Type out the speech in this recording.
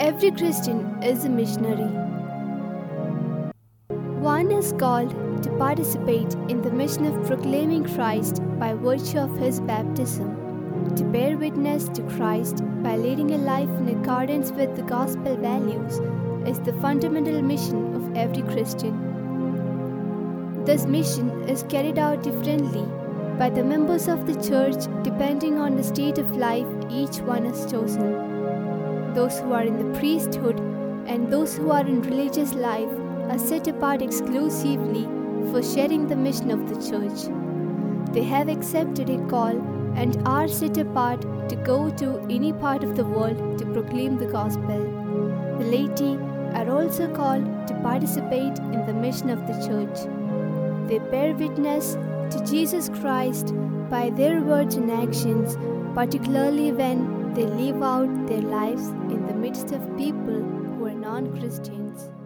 Every Christian is a missionary. One is called to participate in the mission of proclaiming Christ by virtue of his baptism, to bear witness to Christ by leading a life in accordance with the gospel values is the fundamental mission of every Christian. This mission is carried out differently by the members of the church depending on the state of life each one has chosen. Those who are in the priesthood and those who are in religious life are set apart exclusively for sharing the mission of the church. They have accepted a call and are set apart to go to any part of the world to proclaim the gospel. The laity are also called to participate in the mission of the church. They bear witness to Jesus Christ by their words and actions, particularly when they live out their lives in the midst of people who are non-Christians.